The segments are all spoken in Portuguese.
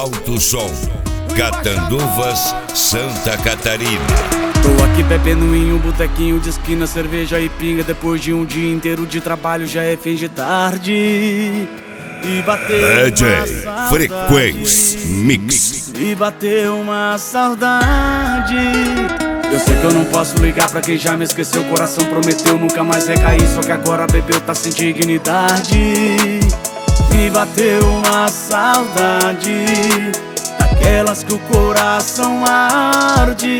Alto Som, Catanduvas, Santa Catarina. Tô aqui bebendo em um botequinho de esquina, cerveja e pinga. Depois de um dia inteiro de trabalho já é fim de tarde. E bateu DJ uma Frequência Mix. E bateu uma saudade. Eu sei que eu não posso ligar pra quem já me esqueceu. O coração prometeu nunca mais recair, só que agora bebeu, tá sem dignidade. E bateu uma saudade, daquelas que o coração arde.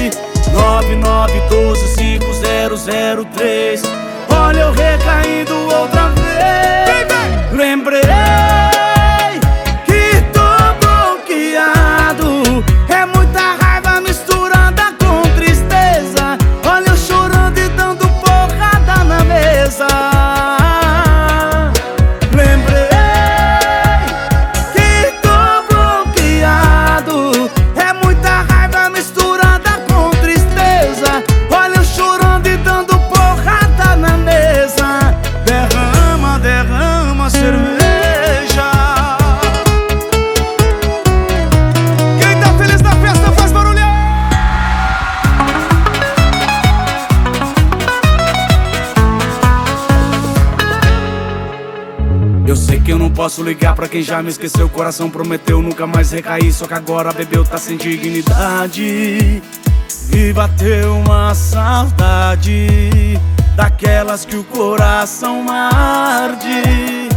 99125003. Olha eu recaindo outra vez. Lembrei que tô bloqueado. É muita raiva misturada com tristeza. Olha eu chorando e dando porrada na mesa. Lembrei que tô bloqueado. É muita raiva misturada com tristeza. Olha eu chorando e dando porrada na mesa. Derrama, derrama cerveja. Quem tá feliz na festa faz barulho. Eu sei que eu não posso ligar pra quem já me esqueceu. O coração prometeu nunca mais recair, só que agora bebeu, tá sem dignidade. E bateu uma saudade, daquelas que o coração arde.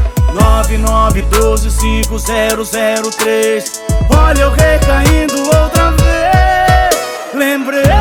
99125003. Olha eu recaindo outra vez. Lembrei